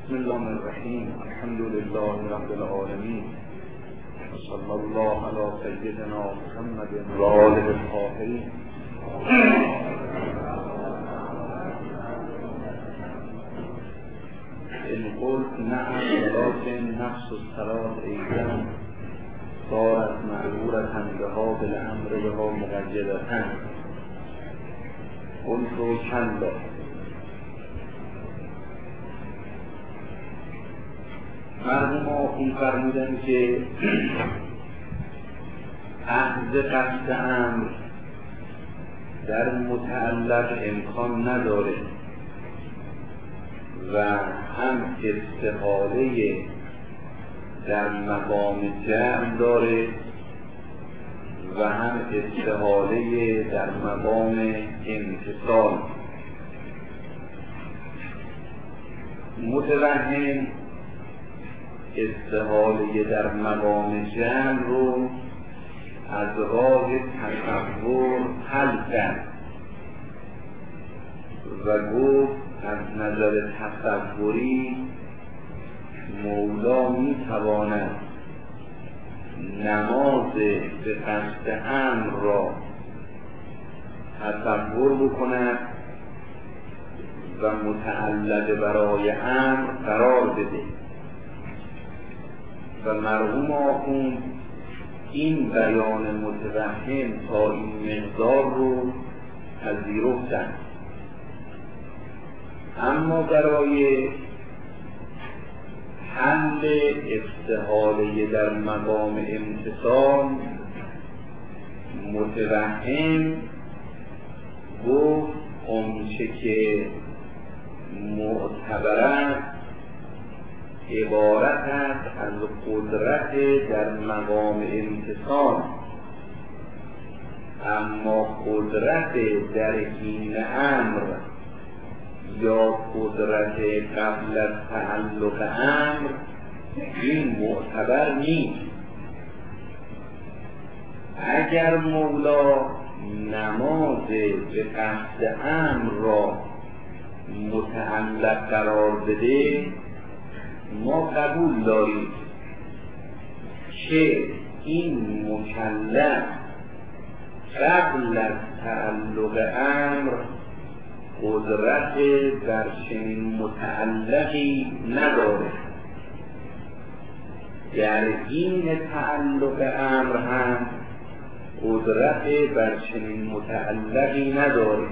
بسم الله الرحیم. الحمد لله رب العالمین و صلی الله علی سیدنا محمد و آله الطاهرین. ان قلت نعم ولكن نفس الصلاة ایضا صارت معذورة بها بالامر بها مقیدة. قلت کلا. مرحوم آخوند فرمودن که اخذ قصد امر در متعلق امکان نداره و هم استحاله در مقام جمع داره و هم استحاله در مقام امتصال. متوهم استحاله در مقام جمع رو از راه تصور حل کرد و گفت از نظر تصوری مولا میتواند نماز به قصد امر را تصور بکند و متعلق برای امر قرار بده و مرحوم آخوند این بیان متوهم تا این مقدار رو پذیرفتند. اما برای حل استحاله در مقام امتصال متوهم گفت آنچه که معتبر است عبارت است از قدرت در مقام امتصال، اما قدرت در این امر یا قدرت قبل از تعلق امر این معتبر نیست. اگر مولا نماز به قصد امر را متعلق قرار بده ما قبول داریم که این مکلف قبل از تعلق امر قدرت در چنین متعلقی نداره. در این تعلق امر هم قدرت بر چنین متعلقی نداره،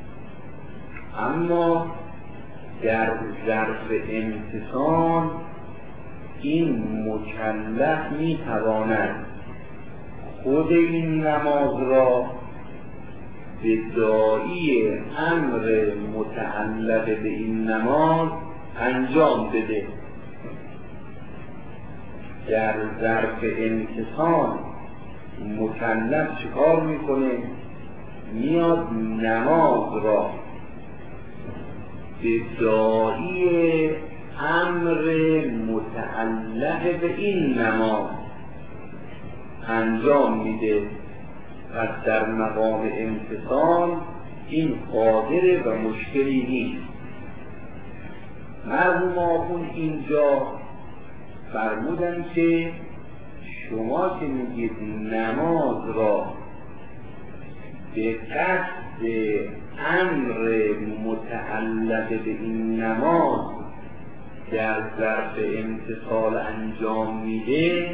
اما در ظرف امتصال این مکلف میتواند خود این نماز را به داعی امر متعلق به این نماز انجام بده. در ظرف امتصال مکلف چیکار میکنه؟ میاد نماز را به داعی امر متعلق به این نماز انجام میده. پس در مقام امتصال این قادر و مشکلی نیست. مرحوم آخوند اینجا فرمودن که شما که میگید نماز را به قصد امر متعلق به این نماز در ظرف امتصال انجام میده،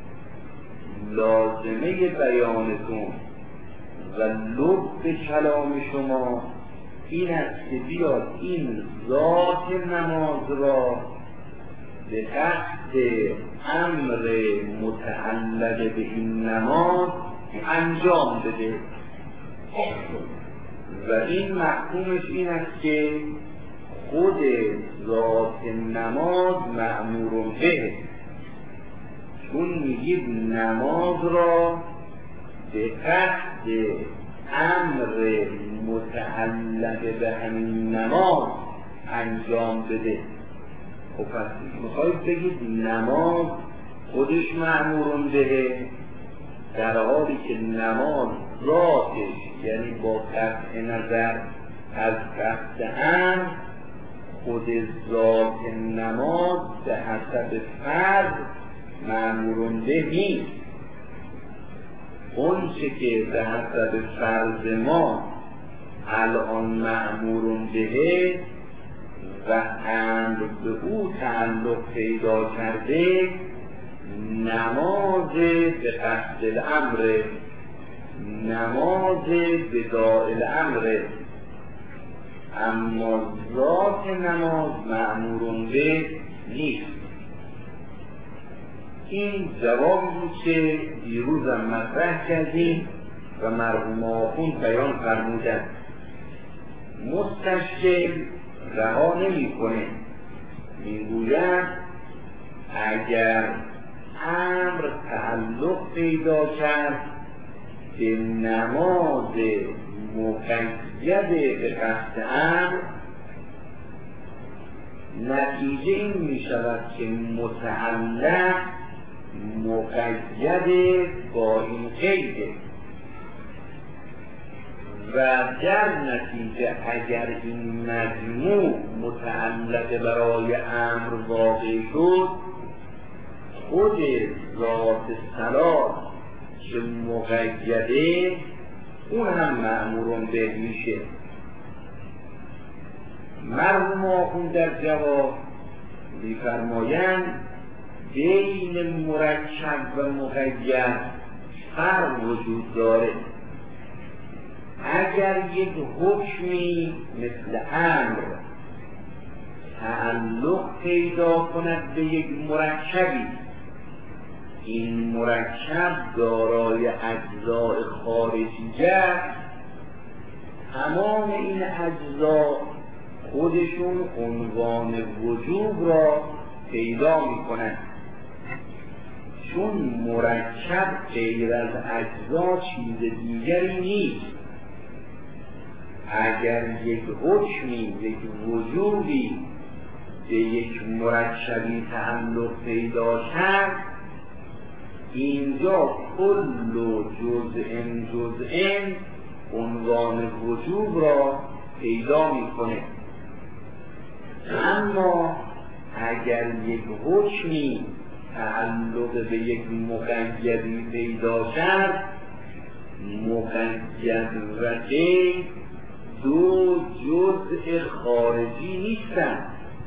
لازمه بیانتون و لب کلام شما این است که بیاد این ذات نماز را به قصد امر متعلق به این نماز انجام بده و این مفهومش این است که خود ذات نماز مأمور به، چون میگید نماز را به قصد امر متعلق به همین نماز انجام بده. خب پس میخواید بگید نماز خودش مأمور به، در حالی که نماز ذاتش یعنی با قطع نظر از قصد امر خود ذات نماز به حسب فرض مأمورون به نیست. اون چه که به حسب فرض ما الان مأمورون به و امر به او تعلق پیدا کرده، نماز به قصد الامر، نماز به داء الامر، اما ذات نماز مأمورون به نیست. این جوابی بود که دیروزم مطرح کردیم و مرحوم آخوند بیان فرمودند. مستشکل رها نمی کنه، میگوید اگر امر تعلق پیدا کرد به نماز مقید به قصد امر، نتیجه این می شود که متعلق مقید با این قیده و در نتیجه اگر این مجموع متعلق برای امر واقع شد، خود ذات صلاح که مقیده اون هم مأمورون به میشه. مرحوم آخوند در جواب می‌فرمایند بین مرکب و مقید فرق وجود داره. اگر یک حکمی مثل امر تعلق پیدا کند به یک مرکبی، این مرکب دارای اجزاء خارجی است، تمام این اجزا خودشون عنوان وجوب را پیدا می کنند. چون مرکب غیر از اجزا چیز دیگری نیست. اگر یک حکمی، یک وجوبی به یک مرکبی تعلق پیدا کرد، اینجا کل جزء عنوان وجوب را پیدا میکنه. اما اگر یک حکمی تعلق به یک مقیدی پیدا کرد، مقید و قید دو جزء خارجی نیستند،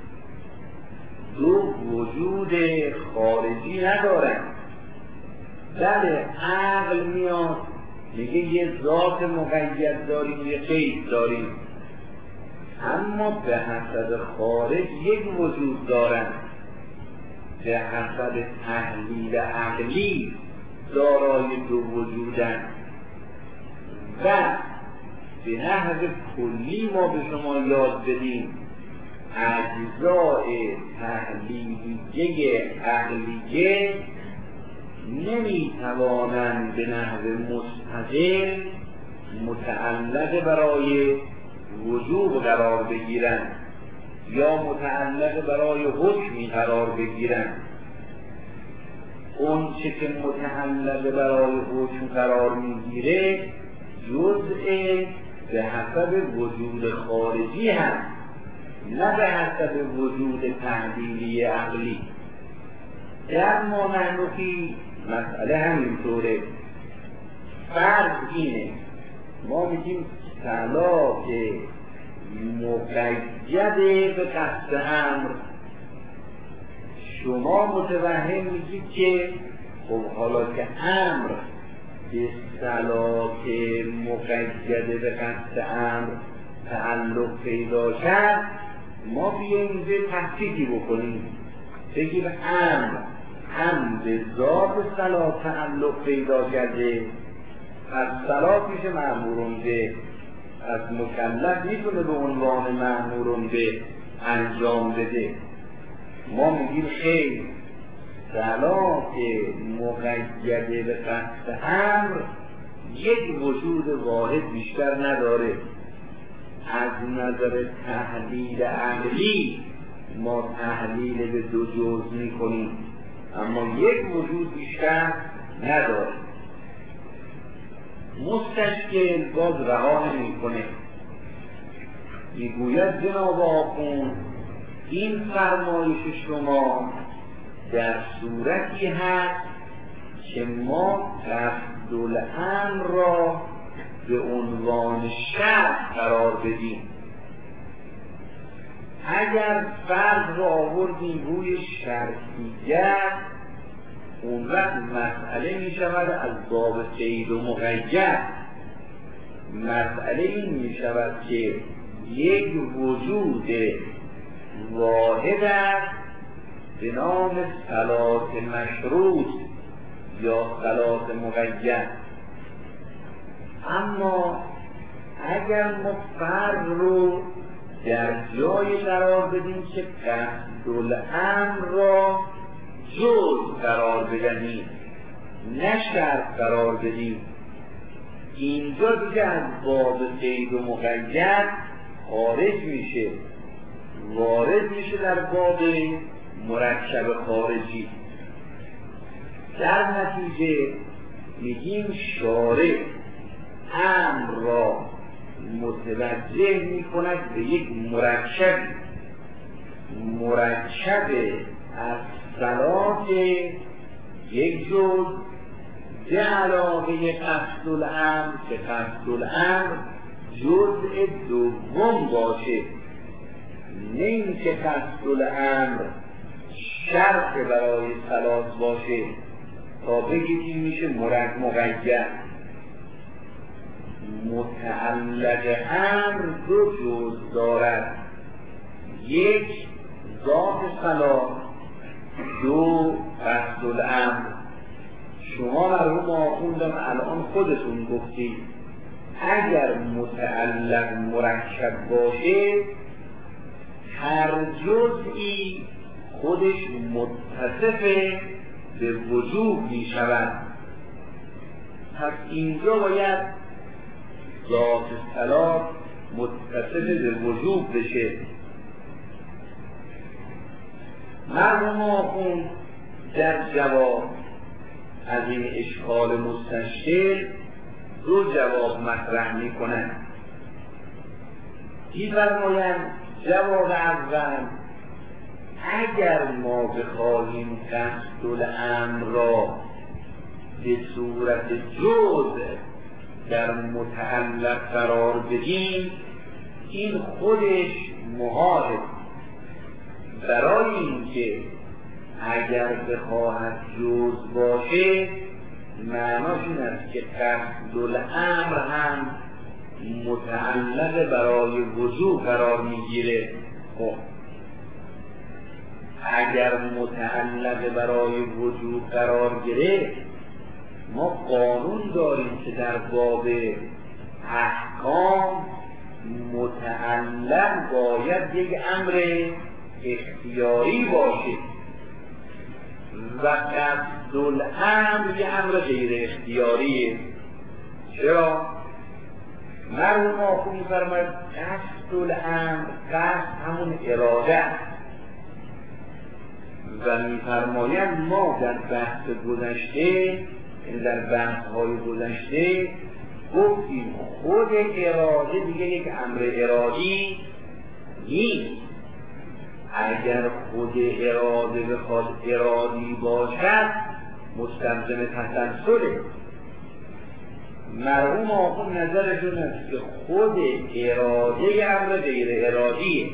دو وجود خارجی ندارند. بله عقل میاد میگه یه ذات مقید داریم، یه قید داریم، اما به حسب خارج یک وجود دارند، به حسب تحلیل عقلی دارای دو وجودند. و به نحو کلی ما به شما یاد بدیم اجزای تحلیلیه عقلیه نمیتوانند به نحو مستقل متعلق برای وجوب قرار بگیرند یا متعلق برای حکمی قرار بگیرند. اون چه که متعلق برای حکم قرار میگیره جزء به حسب وجود خارجی هست، نه به حسب وجود تحلیلی عقلی. در مانحنفی مسئله همینطوره. فرض اینه، ما میگیم صلاح مقید به قصد امر، شما متوهم میگید که خب حالا که امر به صلاح مقید به قصد امر تعلق پیدا کرد، ما بیاییم به تحقیقی بکنیم، بگیم امر هم به ذات صلاح تعلق پیدا کرده، از صلاح میشه مأمورون به، از مکلف میتونه به عنوان مأمورون به انجام بده. ما میگیم خیر، صلاح مقید به قصد امر یک وجود واحد بیشتر نداره. از نظر تحلیل عقلی ما تحلیل به دو جزء میکنیم، اما یک وجود بیشتر نداره. مستشکل باز رها نمیکنه، میگوید جناب آخوند این فرمایش شما در صورتی هست که ما قصدالامر را به عنوان شرط قرار بدیم. اگر فرض را آوردیم روی شرطیت، اون وقت مسئله می شود از باب قید و مقید. مسئله این می شود که یک وجود واحد است به نام صلات مشروط یا صلات مقید. اما اگر ما فرض رو در جای قرار بدیم که قصدالامر را جز قرار بدهیم، نه شرط قرار بدیم، اینجا دیگه از باب قید و مقید خارج میشه، وارد میشه در باب مرکب خارجی. در نتیجه میگیم شارع امر را متوجه میکند به یک مرکب از صلات یک جز به علاوه قصدالامر که قصدالامر جزء دوم باشه، نه اینکه قصدالامر شرط برای صلات باشه تا بگید این میشه مقید. متعلق امر دو جز دارد، یک ذات صلات، دو قصدالامر. شما مرحوم آخوندم الان خودتون گفتید اگر متعلق مرکب باشه هر جزئی خودش متصف به وجوب می شود. پس اینجا باید ذات صلات متصف به وجوب بشه. مرحوم آخوند در جواب از این اشکال مستشکل دو جواب مطرح می کنند. می‌فرمایند جواب اول، اگر ما بخواهیم قصدالامر را به صورت جز در متعلق قرار بدیم این خودش محاله، برای اینکه اگر بخواهد جز باشه معناش این است که قصدالامر هم متعلق برای وجوب قرار میگیره. خب اگر متعلق برای وجوب قرار گرفت ما قانون داریم که در باب احکام متعلق باید یک امر اختیاری باشه و قصدالامر یک امر غیر اختیاریه. چرا؟ مرحوم آخوند می‌فرماید قصدالامر، قصد همون اراده است و می‌فرمایند ما در بحث گذشته، در بحث‌های گذشته گفتیم خود اراده دیگه یک امر ارادی نیست. اگر خود اراده بخواد ارادی باشد مستلزم تسلسله. مرحوم آخوند نظرشون است که خود اراده امر غیر ارادیه.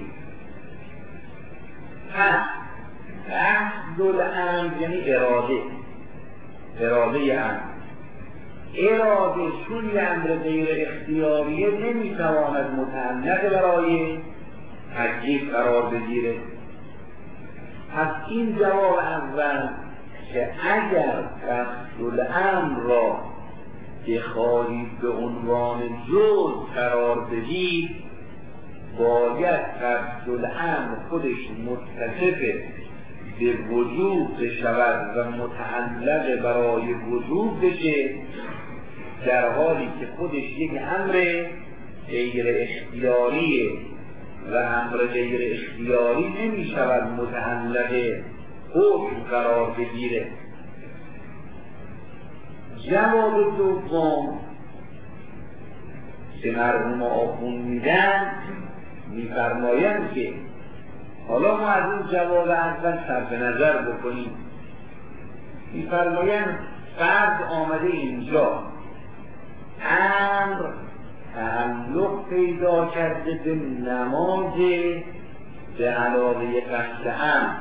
پس قصدالامر یعنی اراده امر. اراده چون یه امر غیر اختیاریه نمیتواند متعلق برای تکلیف قرار بگیره. پس این جواب اول که اگر قصدالامر را بخواهید به عنوان جز قرار بدید باید قصدالامر خودش متصف به وجوب بشود و متعلق برای وجوب بشه، در حالی که خودش یک امر غیر اختیاریه و امر غیر اختیاری نمی شود متعلق حکم قرار بگیره. جواب دوم که مرحوم آخوند میدن میفرمایند که حالا ما از این جواب اول صرف نظر بکنیم. می‌فرمایند فرض آمده اینجا امر تعلق پیدا کرده به نماز به علاوه قصد امر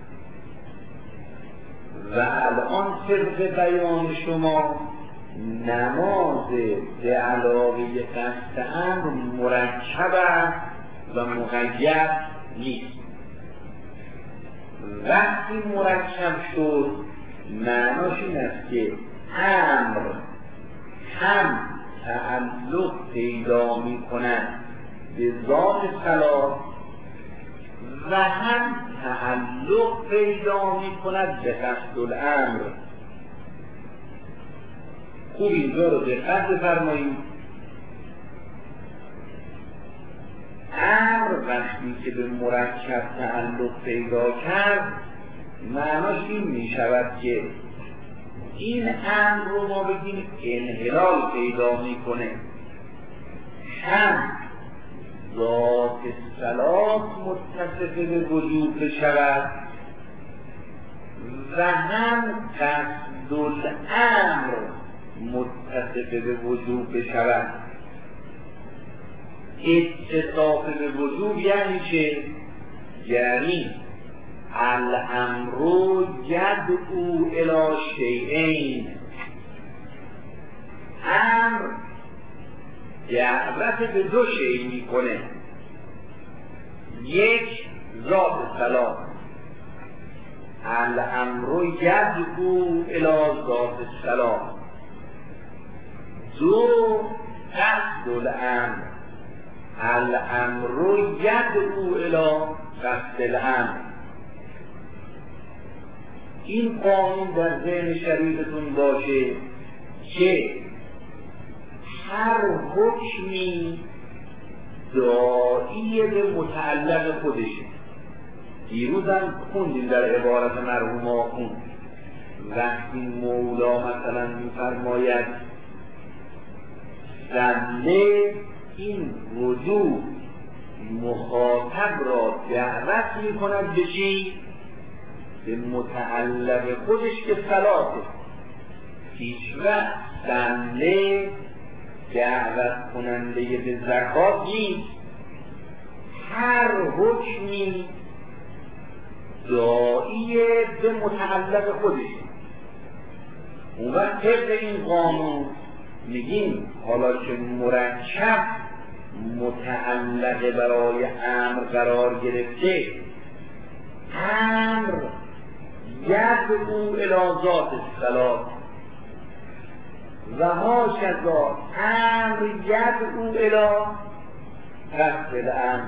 و الان طبق بیان شما نماز به علاوه قصد امر مرکب است و مقید نیست. وقتی مرکب شد معناش این است که امر هم تعلق پیدا می کند به ذات صلاح و هم تعلق پیدا می کند به قصد الامر. خوب اینجا رو دقت بفرمایید. امر وقتی که به مرکب تعلق پیدا کرد معناش این می شود که این امر رو ما بگیم انحلال پیدا می کنه. هم ذات صلاح متصف به وجود بشود و هم قصد الامر متصف به وجود بشود. اتصاف به وجود یعنی چه؟ یعنی الامر یدعو الی شیئین. امر دعوت به دو شیء میکنه. یک ذات صلاح، الامر یدعو الی ذات صلاح. دو قصد الامر، الامر یدعو الی قصد الامر. این قانون در ذهن شریفتون باشه که هر حکمی داعی به متعلق خودشه. دیروز هم خوندیم در عبارت مرحوم آخوند وقتی مولا مثلا می‌فرماید زنده این وجود مخاطب را دعوت می‌کند به چی؟ به متعلق خودش که صلاحه. هیچ وقت زنده دعوت کننده به زکات نیست. هر حکمی داعی به متعلق خودش. اون وقت طبق این قانون میگیم حالا که مرکب متعلق برای امر قرار گرفته، امر یدعو الی ذات الصلاح و هاشذا امر یدعو الی قصد الامر.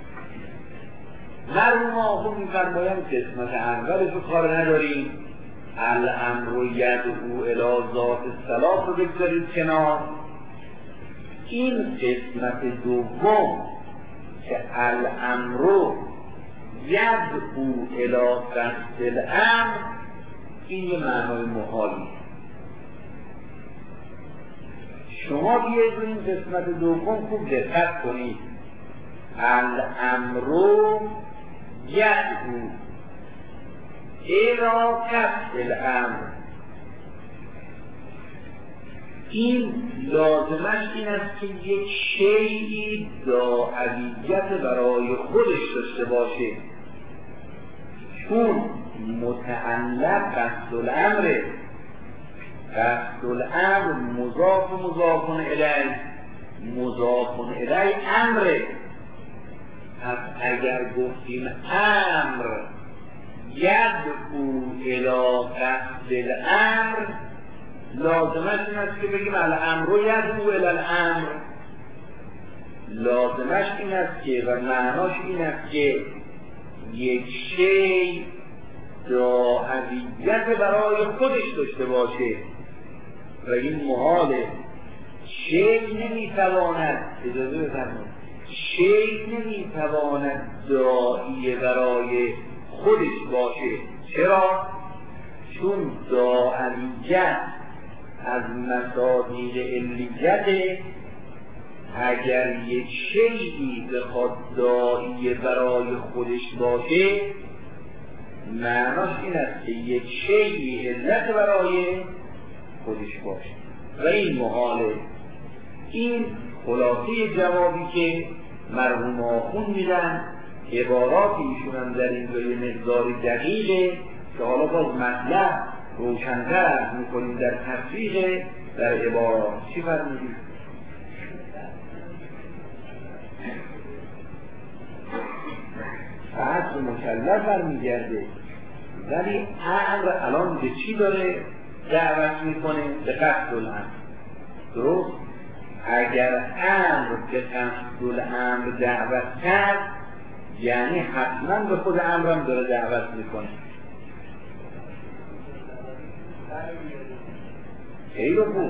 مرحوم آخوند می‌فرمایند قسمت اولش رو کار نداریم، الامر یدعو الی ذات الصلاح رو بگذارید کنار. این قسمت دوم که الامر یدعو الی قصد الامر، این یه معنای محالی. شما بیایید رو این قسمت دوم خوب دقت کنید. الامر یدعو الی قصد الامر، این لازمش این است که یک شیئی داعیت برای خودش داشته باشه. چون متعلق قصد الامره، قصد الامر مضاف و مضاف الیه، مضاف الیه امره. پس اگر گفتیم امر یدعو الی قصد الامر، لازمش این است که بگیم الامر یدعو الی الامر. لازمش این است که و معناش این است که یک شی داعیت برای خودش داشته باشه و این محاله. شی نمیتواند، اجازه بفرمایید، شی نمیتواند داعی برای خودش باشه. چرا؟ چون داعیت از مصادیق علیت، اگر یک شیئی بخواد داعی برای خودش باشه معناش این است که یک شیئی علت برای خودش باشه و این محاله. این خلاصه جوابی که مرحوم آخوند میدن. عبارات ایشون هم در اینجا یه مقدار دقیقه که حالا باز مطلب روشن‌تر میکنیم در تفریق در عبارات. چی فرمودید؟ فقط مکلف برمیگرده، ولی امر الان به چی داره دعوت میکنه؟ به قصد الامر. درست؟ اگر امر به قصد الامر دعوت کرد یعنی حتما به خود امرم داره دعوت میکنه. خیلی خوب،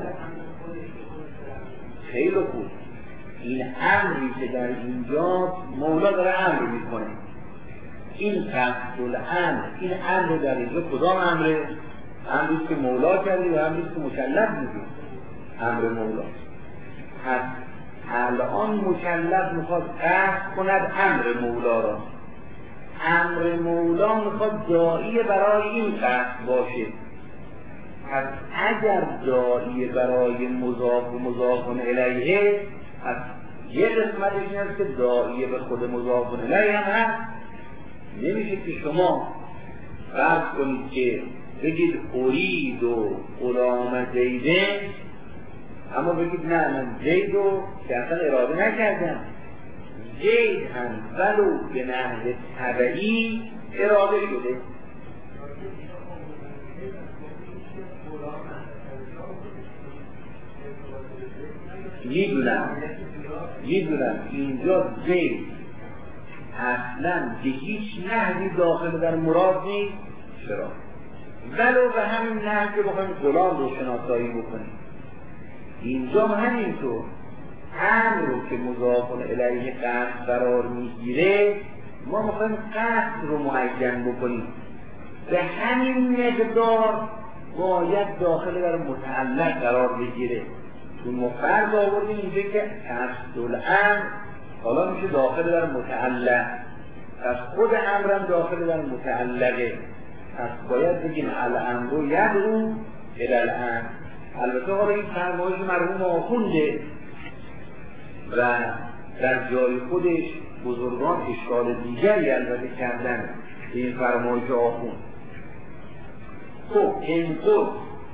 خیلی خوب. این امری که در اینجا مولا داره امر میکنه، این قصد الامر، این امر در اینجا کدام امره؟ امریست که مولا کردی و امریست که مکلف میگه امر مولا. پس الان مکلف میخواد قصد کند امر مولا را. امر مولا میخواد داعی برای این قصد باشه. پس اگر داعی برای مضاف و مضاف الیه، پس یه قسمتش این است که داعی به خود مضاف الیه هم هست. نمیشه که شما فرض کنید که بگید ارید و غلام زیده، اما بگید نه من زید رو که اصلا اراده نکردم. زید هم ولو به نحو طبعی اراده شده. میدونم اینجا زید اصلا به هیچ نحوی داخل در مراد نیست. چرا؟ ولو به همین نحو که بخوایم غلام رو شناسایی بکنیم. اینجا همینطور امر رو که مضاف الیه قصد قرار میگیره ما میخوایم قصد رو معین بکنیم، به همین مقدار باید داخل در متعلق قرار بگیره. چون ما فرض آوردیم اینجا که قصد الامر حالا میشه داخل در متعلق، پس خود امرم داخل در متعلقه. پس باید بگیم الامر یدعو الی الامر. البته حالا این فرمایش مرحوم آخونده و در جای خودش بزرگان اشکال دیگری البته کردن به این فرمایش آخوند. خب این خود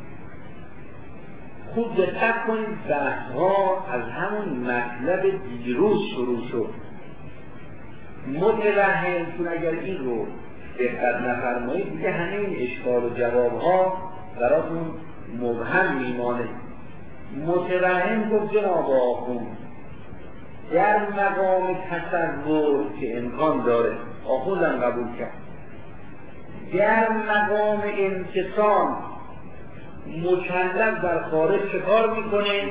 خوب دقت کنید، بحث‌ها از همون مطلب دیروز شروع شد. متوهم، چون اگر این رو دقت نفرمایید دیگه همه این اشکال و جواب‌ها براتون مبهم میمانه. متوهم گفت جناب آخوند در مقام تصور که امکان داره، آخوندم قبول کرد، در مقام انتصام مکلف در خارج چه کار میکنه؟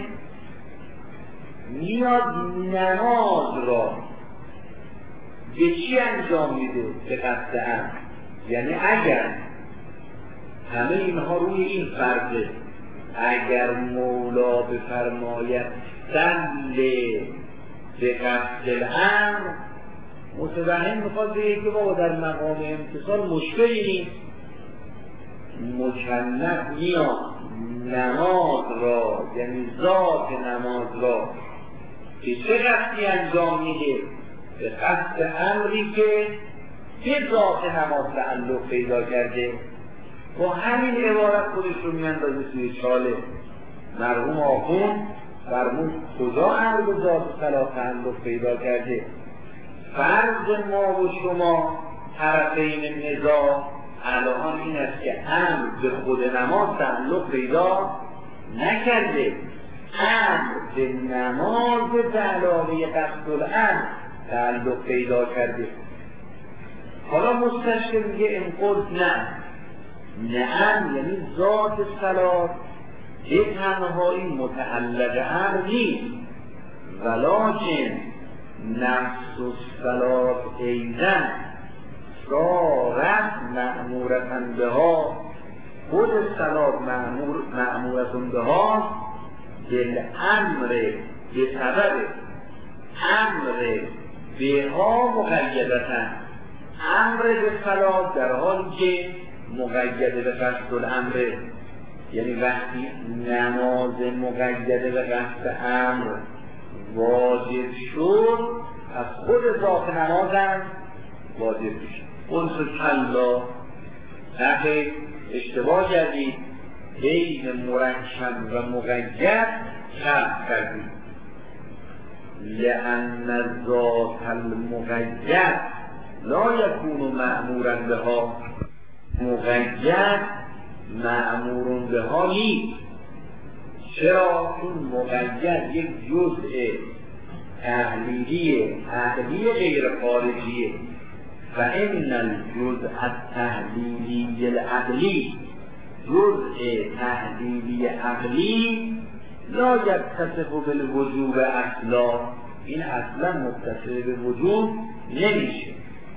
میاد نماز را به چی انجام میده؟ به قصد امر. یعنی اگر همه اینها روی این فرضه، اگر مولا بفرماید صل به قصد الامر، متوهم میخواد بگه که بابا در مقام امتصال مشکلی نیست. مکلف میاد نماز را، یعنی ذات نماز را که چه قصدی انجام میده؟ به قصد امری که به ذات نماز تعلق پیدا کرده. با همین عبارت خودش رو میاندازه توی چاله. مرحوم آخوند فرمود کجا امر به ذات صلاح تعلق پیدا کرده؟ فرض ما و شما طرفین نزاع الان این است که امر به خود نماز تعلق پیدا نکرده، امر به نماز به علاوه قصد الامر تعلق پیدا کرده. حالا مستشکل میگه این قلت نه یعنی ذات صلاح یک تنهایی متعلق امر نیست، ولکن نفس الصلاة ایضا صارت مأمورة بها، خود صلاة مأمورة بها بالامر به سبب امر بها مقیدتن، امر به صلاة در حالی که مقیده به قصد الامر، یعنی وقتی نماز مقیده به قصد امر واجب شد از خود ذات نماز هم واجب میشه. قلت کلا، نخیر اشتباه کردید، بین مرکب و مقید فرق کردید. لأن ذات المقید لا یکون مأمورا بها، مقید مأمور بها نیست. چرا؟ چون مقید یک جزء تحلیلی عقلی غیر خارجیه. فإن الجزء التحلیلی العقلی، جزء تحلیلی عقلی لا یتصف بالوجوب اصلا، این اصلا متصف به وجوب نمیشه.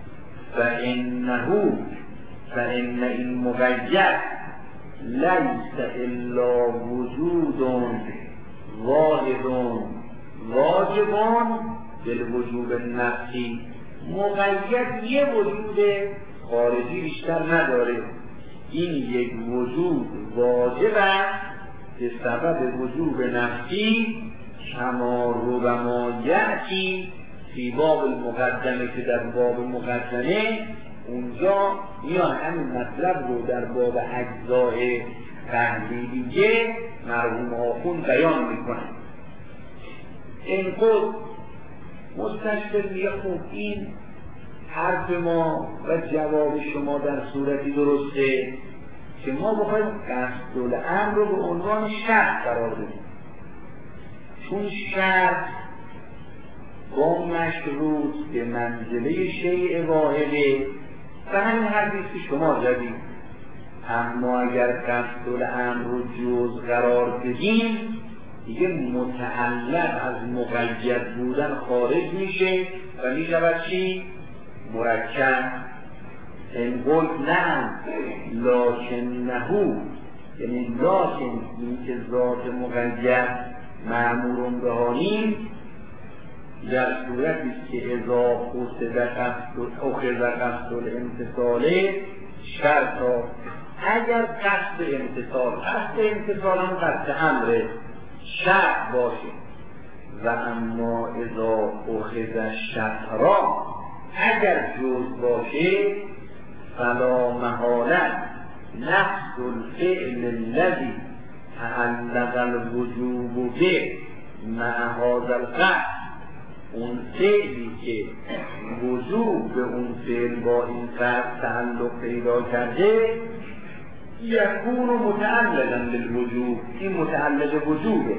فإن این مقید لیس الا وجود واحد واجب بالوجوب نفسی، مقید یه وجود خارجی بیشتر نداره، این یک وجود واجب است که سبب وجوب نفسی کما ربما یأتی فی باب المقدمه، که در باب مقدمه اونجا میان همین مطلب رو در باب اجزای تحلیلیه مرحوم آخون بیان میکنن. این خود مستشکل میگه خب این حرف ما و جواب شما در صورتی درسته که ما بخوایم قصد الامر رو به عنوان شرط قرار بدیم، چون شرط با مشروط به منزله شیء واحده و همین حرفی که شما زدید. اما اگر قصد الامر رو جز قرار بدیم دیگه متعلق از مقید بودن خارج میشه و میشود چی؟ مرکب. این قلت نه لکنهو، یعنی لکن این که ذات مقید مأمورون بهانیم در صورتی که اذا اخذ قصد الامتصاله شرطا، اگر قصد امتصال هم قصد امره شرط باشه. و اما اذا اخذ شطرا، اگر جز باشه فلا محاله نفس الفعل الذي تعلق الوجوب به مع هذا القصد، اون فعلی که وجوب به اون فعل با این قصد تعلق پیدا کرده یکون متعلقا بالوجوب، این متعلق وجوبه.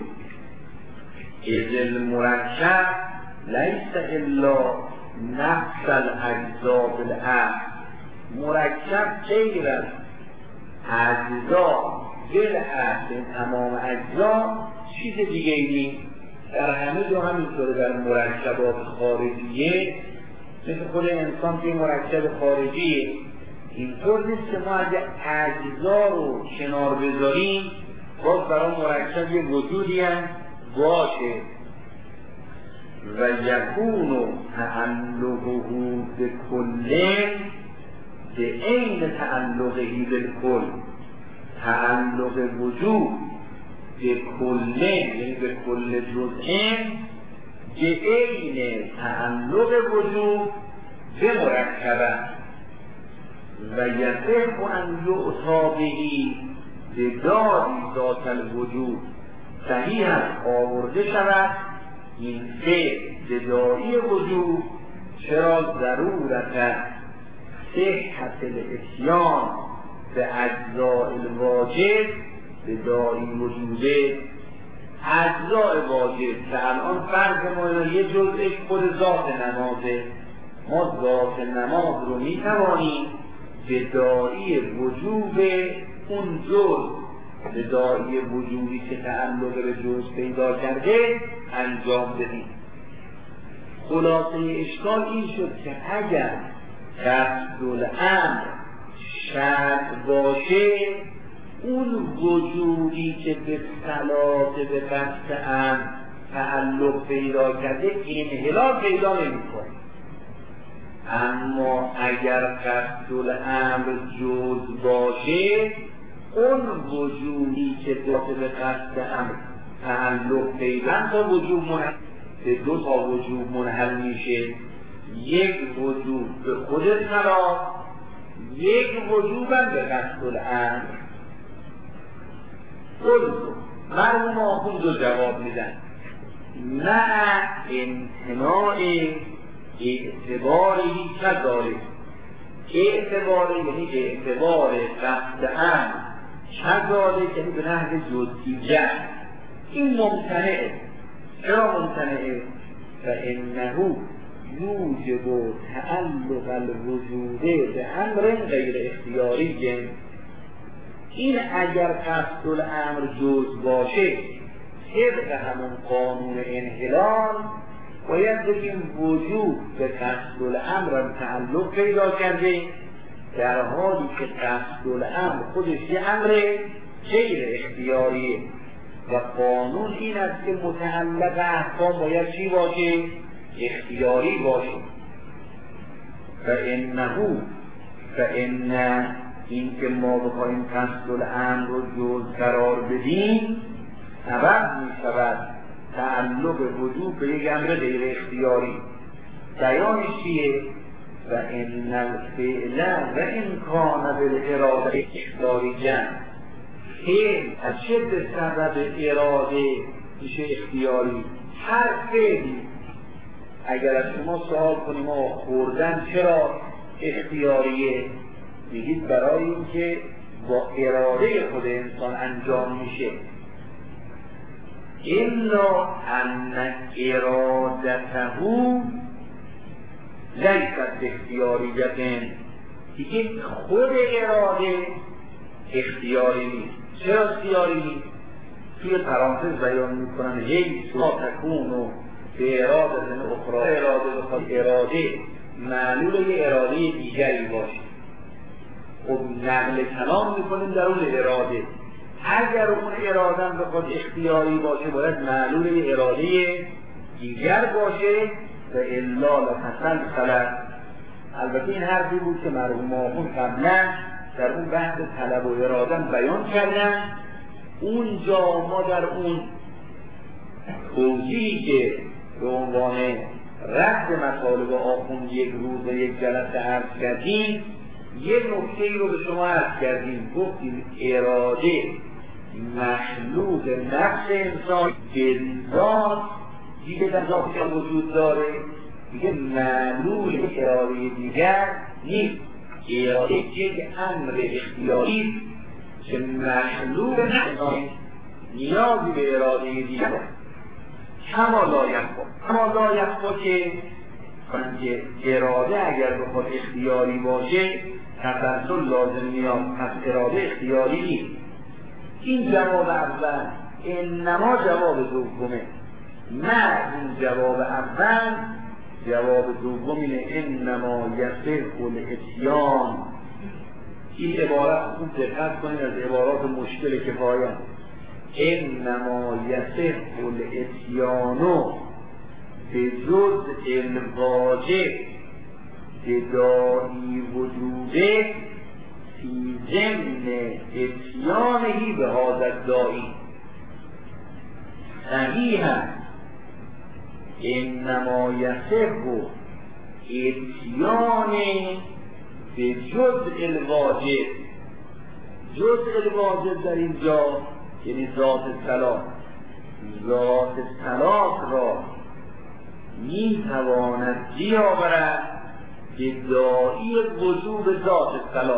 اذ المرکب لیس الا نفس الاجزاء بالعقل، مرکب غیر از اجزا بالعقل، تمام اجزا چیز دیگه ای در همه جا همینطوره. در مرکبات خارجیه مثل خود انسان که مرکب خارجیه، اینطور نیست که ما اگه اجزا رو کنار بذاریم باز برای مرکب یه وجودی هم باشه. و یکون تعلقه به کله به عین تعلقه بالکل، تعلق وجود به کله یعنی به کل جزء به عین تعلق وجود به مرکبه. و یصح ان یعطی بهی به داری ذات الوجود، صحیح است آورده شود این فعل به داری وجود، چرا ضرورت صحت الاتیان به اجزاء الواجب به داری وجوده. اجزاء واجب که الان فرض ما یه جزءش خود ذات نمازه، ما ذات نماز رو میتوانیم به داری وجوب اون جز، به داری وجودی که تعلق به جز پیدا کرده انجام بدیم. خلاصه اشکال این شد که اگر قصد الامر شرط باشه، اون وجودی که به صلاة به قصد امر تعلق پیدا کرده انحلال پیدا نمی‌کنه. اما اگر قصد الامر جز باشه، اون وجودی که به قصد امر تعلق پیدا تا وجود منحل به دو تا وجود منحل میشه. یک وجود به خود طلاق، یک وجود به قصد الامر. مرحوم آخوند دو جواب میدن: نه امتناع اعتباری کذالک. اعتباری یعنی اعتبار قصد امر، کذالک یعنی به نحو جزئیت. این ممتنعه. چرا ممتنعه؟ فانه یوجب تعلق الوجود به امر غیر اختیاری. این اگر قصد الامر جز باشه، طبق همون قانون انحلال باید بگیم وجود به قصد الامر تعلق پیدا کرده، در حالی که قصد الامر خودش یه امر غیر اختیاریه و قانون این است که متعلق احکام باید چی باشه؟ اختیاری باشه. فإن این که ما بخواهیم قصد الامر رو جز قرار بدیم، سبب می شود تعلق وجود به یک امر غیر اختیاری. بیانش چیه؟ فإن الفعل و این کان بالاراده اختیاری جن. فعل از چه به سبب اراده میشه اختیاری؟ هر فعلی اگر از شما سوال کنیم خوردن چرا اختیاریه؟ بگید برای اینکه با اراده خود انسان انجام میشه. الا ان ارادته لیست اختیاریت. دیگه خود اراده اختیاری نیست. چرا اختیاری نیست؟ توی پرانتز بیان میکنن حیث لا تکون به اراده اخرى. اراده معلول یه اراده دیگری باشه. خب نقل کلام میکنیم در اون اراده. اگر اون اراده بخواد اختیاری باشه باید معلول اراده دیگر باشه و الا لفصل خلق. البته این حرفی بود که مرحوم آخوند قبلا در اون بحث طلب و اراده بیان کردن. اونجا ما در اون توضیحی که به عنوان رد مطالب آخوند یک روز و یک جلسه عرض کردیم، یه نکته رو به شما عرض کردیم. گفتیم اراده مخلوق نفس انسان به ذات دیگه در ذات وجود داره، دیگه معلول اراده دیگر نیست. اراده یک امر اختیاری که مخلوق نفس نیازی به اراده دیگر کما لا یخفا که اراده اگر بخواد اختیاری باشه تسلسل لازم نیاز، پس اراده اختیاری نیست. این جواب اول. انما جواب دومه. نه این جواب اول. جواب دوم اینه انما یصح الاتیان. این عبارت خوب دقت کنید، از عبارات مشکل کفایت. انما یصح الاتیان به جزء الواجب بدایی وجوده فی ضمن اتیانهی به هذا الداعی. صحیح است انما یصح اتیان به جزء الواجب. جزء الواجب در اینجا یعنی ذات صلاح. ذات صلاح را می تواند بیاورد به داعی وجوب ذات صلاح،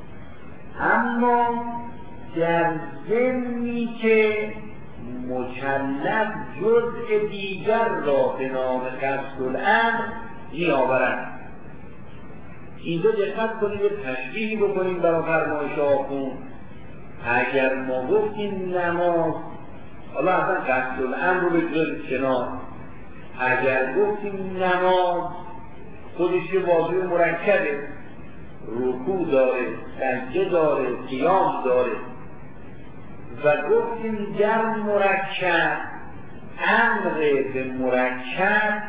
اما در ضمنی که مکلف جزء دیگر را به نام قصد الامر می آورد. اینجا دقت کنید یه تشریحی بکنیم برای فرمایش آخوند. اگر ما گفتیم نماز، حالا اصلا قصد الامر رو بگذاریم کنار، اگر گفتیم نماز خودش یه واژه مرکبه، رکوع داره، سجده داره، قیام داره، و گفتیم در مرکب امر به مرکب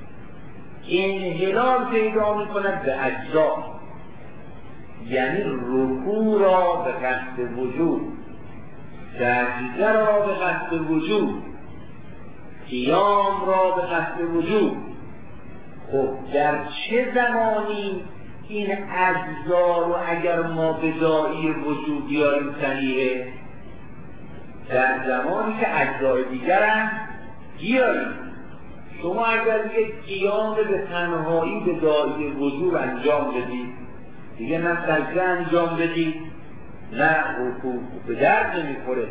انحلال پیدا می کند به اجزا، یعنی رکوع را به قصد وجود، سجده را به قصد وجود، قیام را به قصد وجود. خب در چه زمانی این اجزا رو اگر ما به داعی وجود بیاریم صحیحه؟ در زمانی که اجزای دیگر هم بیاریم. شما اگر یک قیام به تنهایی به داعی وجود انجام بدید، دیگه نه سجده انجام بدید نه رکوع، به درد نمیخوره.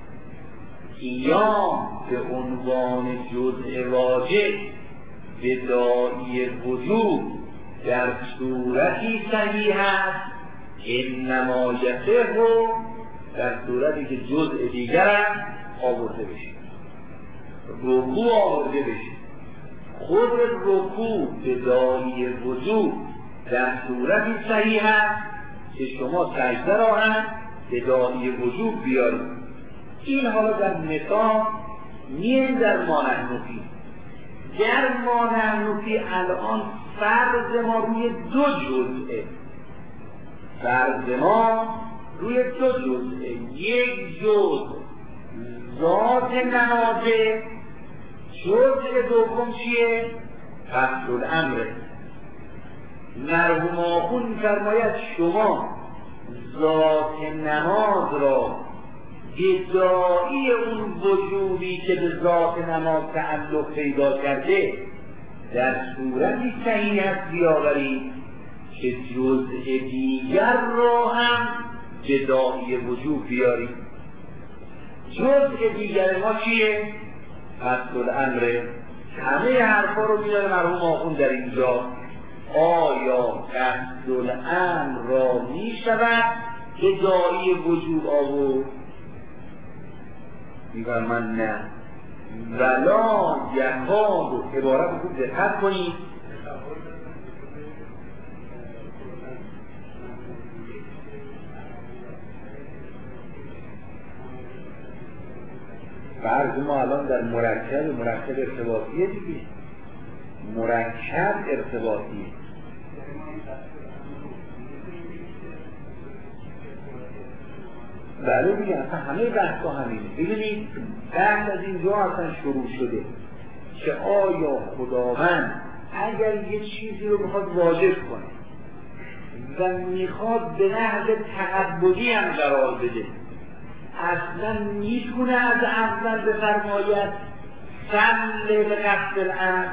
قیام به عنوان جزء واجب به داعی وجود در صورتی صحیح است انما یصح، در صورتی که جزء دیگر هم آورده بشه، رکوع آورده بشه. خود رکوع به داعی وجود در صورتی صحیح است که شما سجده را هم به داعی وجود بیارید. این حالا در مثال میان در مانحنفی. در مانحنفی الان فرض ما روی دو جزئه، فرض ما روی دو جزئه. یک جزء ذات نمازه، جزء دوم چیه؟ قصد الامره. مرحوم آخوند می‌فرماید شما ذات نماز را به داعی اون وجودی که به ذات نماز تعلق پیدا کرده در صورتی صحیح است بیاورید که جزء دیگر را هم به داعی وجود بیارید. جزء دیگر ما چیه؟ قصد الامره. همه حرفا رو میاره مرحوم آخوند در اینجا. آیا قصد الامر را میشود که داعی وجود آورد؟ میگم من نه. ولا یکاد، و عبارت خوب دقت کنید، فرض ما الان در مرکب ارتباطیه دیگه، مرکب ارتباطیه. بله دیگه، اصلا همه بحثا همینه. ببینید بحث از اینجا اصلا شروع شده که آیا خداوند اگر یه چیزی رو میخواد واجب کنه و میخواد به نحو تعبدی هم قرار بده، اصلا میتونه از اول بفرماید صل به قصد الامر؟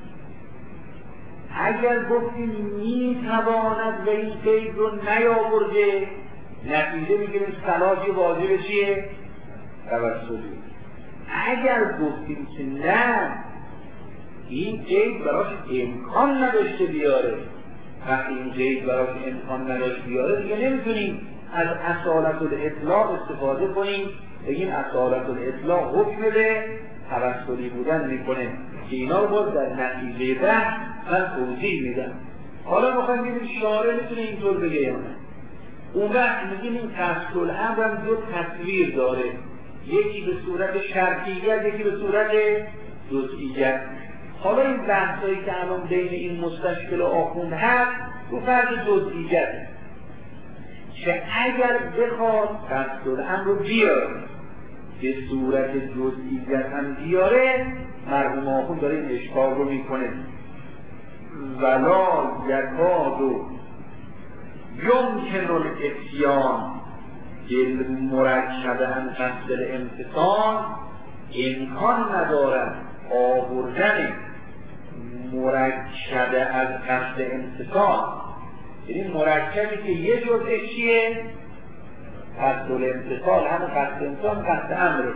اگر گفتیم میتواند و این قید رو نیاورده، نتیجه میگیریم صلات واجب چیه؟ توسلی. اگر گفتیم که نه، این قید براش امکان نداشته بیاره، وقتی این قید براش امکان نداشته بیاره دیگه نمیتونیم از اصالت الاطلاق استفاده کنیم، بگیم اصالت الاطلاق حکم به توسلی بودن میکنه که اینا رو باز در نتیجه بحث من توضیح میدم. حالا میخوایم ببینیم شارع میتونه اینطور بگه یا نه. اون وقت میگیم این قصد الامر هم دو تصویر داره، یکی به صورت شرطیت، یکی به صورت جزئیت. حالا این بحثایی که الان بین این مستشکل آخوند هست تو فرض جزئیت، که اگر بخواد قصد الامر رو بیاره به صورت جزئیت هم بیاره، مرحوم آخوند داره این اشکال رو میکنه. ولا یکاد یمکن الاتیان بالمرکب عن قصد الامتثال، امکان ندارد آوردن مرکب از قصد امتثال، یعنی مرکبی که یه جزء چیه؟ قصد الامتثال، همون قصد امتثال قصد امره.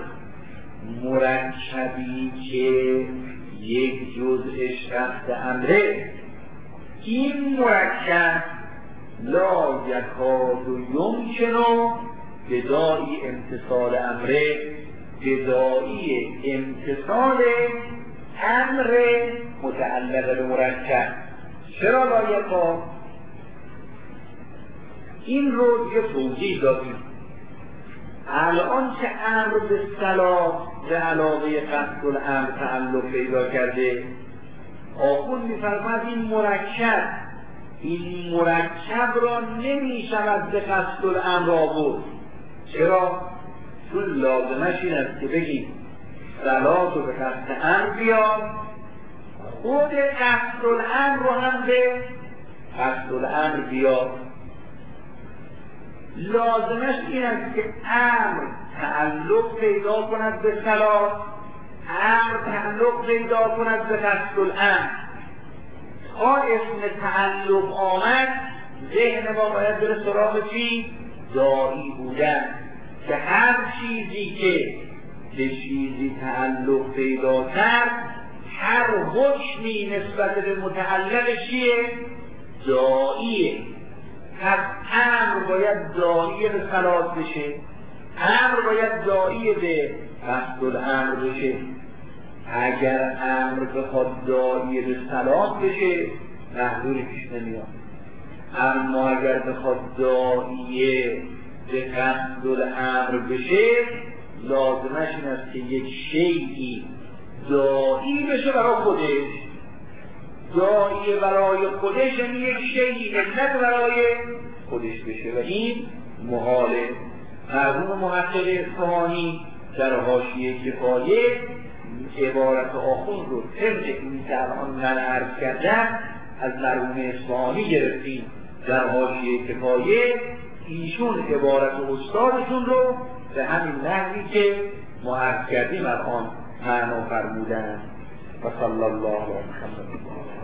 مرکبی که یک جزءش قصد امره، این مرکب لا یکاد یمکن بداعی امتثال امره، بداعی امتثال امر متعلق به مرکب. چرا لا یکاد؟ این رو دیگه توضیح دادیم. الان که امر به صلاح به علاوه قصد الامر تعلق پیدا کرده، آخوند می‌فرماید این مرکب را نمی شود به قصد الامر آورد. چرا؟ چون لازمش این است که بگیم صلاة رو به قصد امر بیار، خود قصد الامر رو هم به قصد الامر بیار. لازمش این است که امر تعلق پیدا کند به صلاة، امر تعلق پیدا کند به قصد الامر. تا اسم تعلق آمد ذهن ما باید بره سراغ چی؟ داعی بودن، که هر چیزی که به چیزی تعلق پیدا کرد هر حکمی نسبت به متعلق چیه؟ داعیه. پس امر باید داعی به صلاة بشه، امر باید داعی به قصد الامر بشه. اگر امر بخواد داعی به صلاة بشه محذوری پیش نمیاد، اما اگر بخواد داعی به قصد الامر بشه لازمش این است که یک شیئی داعی بشه برای خودش. داعی برای خودش یعنی یک شیئی علت برای خودش بشه و این محاله. مرحوم محقق اصفهانی در حاشیه کفایه عبارت آخوند رو طبق این که الان من عرض کردم از مرحوم اصفهانی گرفتیم در حاشیه کفایه. ایشون عبارت استادشون رو به همین نحوی که ما عرض کردیم الان معنا فرمودن. و صلی الله علیه و محمد.